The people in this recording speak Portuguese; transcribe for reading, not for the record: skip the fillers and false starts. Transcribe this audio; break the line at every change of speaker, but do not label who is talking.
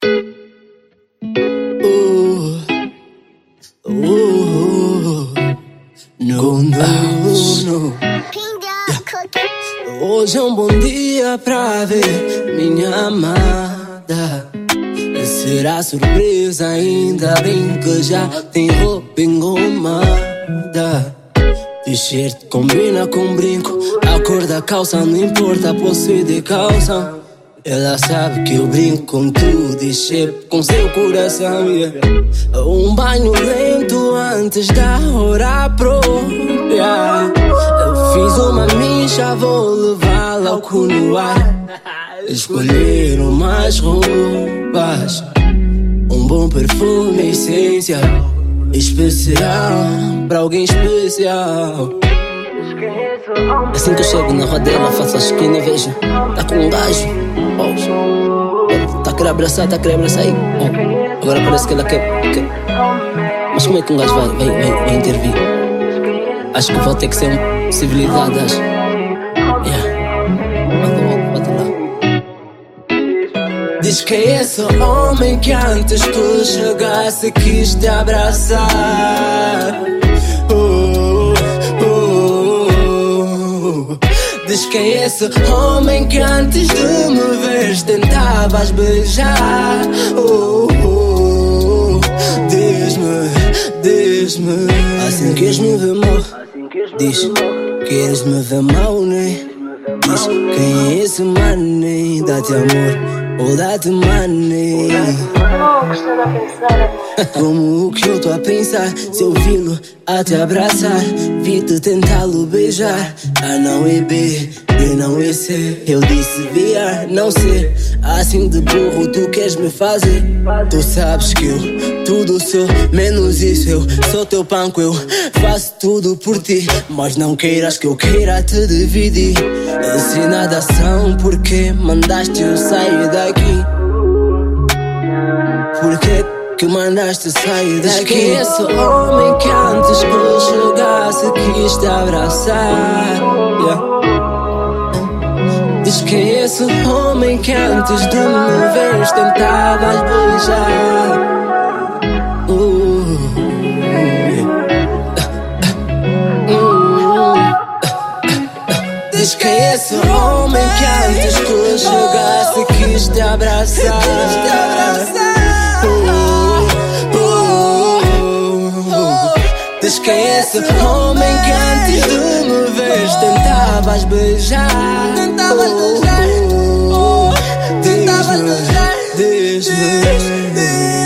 No. Hoje é um bom dia pra ver minha amada. Será surpresa, ainda bem que já tem roupa engomada. T-shirt combina com brinco, a cor da calça não importa, posso ir de calça. Ela sabe que eu brinco com tudo e shape com seu coração, yeah. Um banho lento antes da hora própria. Eu fiz uma mincha, vou levá-la ao cunuar. Escolher umas roupas, um bom perfume, essência especial pra alguém especial. Assim que eu chego na rodela, faço a esquina e vejo, tá com um gajo, tá a querer abraçar aí. Agora parece que ela quer. Mas como é que um gajo vai intervir? Acho que vou ter que ser civilizado, acho. Bota lá. Diz que é esse homem que antes tu chegasse quis te abraçar. Diz que é esse homem que antes de me ver tentavas beijar. Diz-me, assim queres me ver mal. Diz, queres me ver mal, né? Diz, quem é esse mané? Dá-te amor ou dá-te mané? Como o que eu tô a pensar, se eu vi-lo a te abraçar, vi-te tentá-lo beijar. A não é B, B não é C. Eu disse VR, não ser. Assim de burro tu queres me fazer. Tu sabes que eu tudo sou, menos isso. Eu sou teu panco, eu faço tudo por ti. Mas não queiras que eu queira te dividir. Se nada são, porque mandaste eu sair daqui? Porque que mandaste sair daqui? Diz que esse homem que antes que eu chegasse quis te abraçar, yeah. Diz que esse homem que antes de me ver tentavas beijar. Diz que esse homem que antes que eu chegasse quis te abraçar. Diz que esse homem que antes de me ver tentavas beijar. Diz-me.